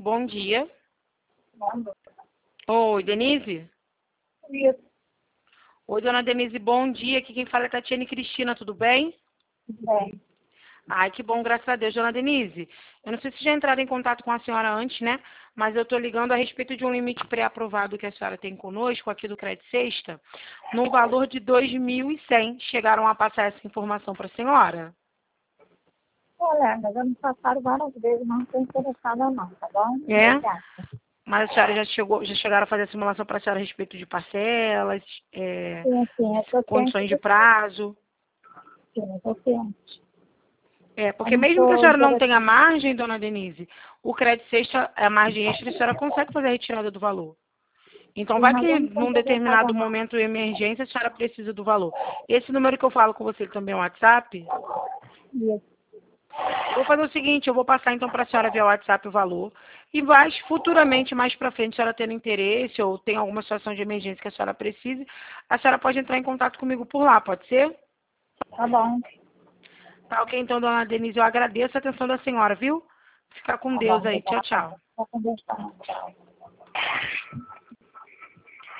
Bom dia. Manda. Oi, Denise? Isso. Oi, dona Denise, bom dia. Aqui quem fala é Tatiane Cristina, tudo bem? Bem. Ai, que bom, graças a Deus, dona Denise. Eu não sei se já entraram em contato com a senhora antes, né? Mas eu estou ligando a respeito de um limite pré-aprovado que a senhora tem conosco, aqui do Crédito Sexta, no valor de 2.100. Chegaram a passar essa informação para a senhora? Colega, já me passaram várias vezes, não estou interessada não, tá bom? É? Obrigada. Mas a senhora já chegaram a fazer a simulação para a senhora a respeito de parcelas, Sim, eu estou condições ciente de disso. prazo? Sim, eu estou ciente. Eu Porque não mesmo que a estou senhora não interessada. tenha margem, dona Denise, o crédito sexta, a margem extra, a senhora consegue fazer a retirada do valor. Então, Sim, vai mas que eu não estou num interessada determinado não. momento de emergência, a senhora precisa do valor. Esse número que eu falo com você também é o WhatsApp. Isso. Eu vou fazer o seguinte, eu vou passar então para a senhora via WhatsApp o valor. E mais futuramente, mais para frente, se a senhora tendo interesse ou tem alguma situação de emergência que a senhora precise, a senhora pode entrar em contato comigo por lá, pode ser? Tá bom. Tá ok, então, dona Denise, eu agradeço a atenção da senhora, viu? Fica com Tá bom, Deus aí. Tchau, obrigada. tchau. Vou conversar. Tchau.